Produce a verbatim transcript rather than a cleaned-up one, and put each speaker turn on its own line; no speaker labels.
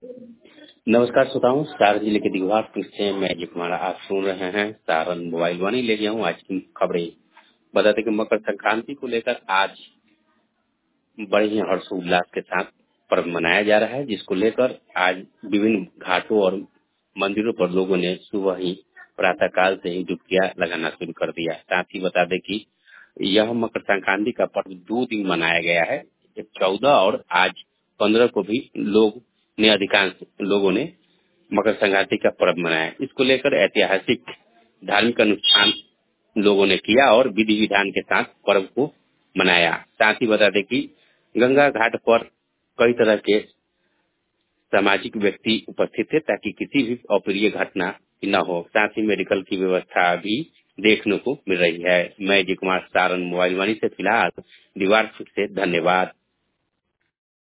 नमस्कार श्रोताओं, सारण जिले के दिघवार से मैं अजय कुमार आप सुन रहे हैं सारण मोबाइल वाणी ले गया हूँ आज की खबरें। बताते कि मकर संक्रांति को लेकर आज बड़े ही हर्षोल्लास के साथ पर्व मनाया जा रहा है, जिसको लेकर आज विभिन्न घाटों और मंदिरों पर लोगों ने सुबह ही प्रातः काल से ही डुबकियां लगाना शुरू कर दिया। साथ ही बता दें कि यह मकर संक्रांति का पर्व दो दिन मनाया गया है, चौदह और आज पंद्रह को भी लोग ने अधिकांश लोगों ने मकर संक्रांति का पर्व मनाया। इसको लेकर ऐतिहासिक धार्मिक अनुष्ठान लोगों ने किया और विधि विधान के साथ पर्व को मनाया। साथ ही बता दें कि गंगा घाट पर कई तरह के सामाजिक व्यक्ति उपस्थित थे ताकि किसी भी अप्रिय घटना न हो। साथ ही मेडिकल की व्यवस्था भी देखने को मिल रही है। मैं अजय कुमार सारण मोबाइल वाणी से फिलहाल दीवार से धन्यवाद।